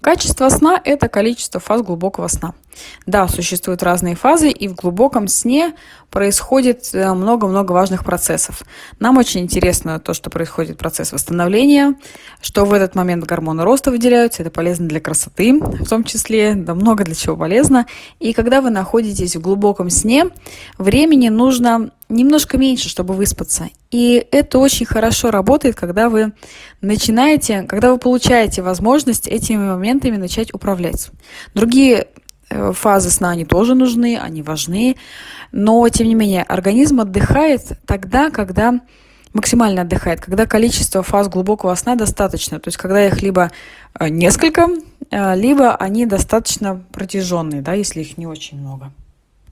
Качество сна– это количество фаз глубокого сна. Да, существуют разные фазы, и в глубоком сне происходит много-много важных процессов. Нам очень интересно то, что происходит процесс восстановления, что в этот момент гормоны роста выделяются, это полезно для красоты, в том числе, да много для чего полезно. И когда вы находитесь в глубоком сне, времени нужно немножко меньше, чтобы выспаться. И это очень хорошо работает, когда вы получаете возможность этими моментами начать управлять. Другие фазы сна, они тоже нужны, они важны, но, тем не менее, организм отдыхает тогда, когда максимально отдыхает, когда количество фаз глубокого сна достаточно, то есть когда их либо несколько, либо они достаточно протяженные, да, если их не очень много.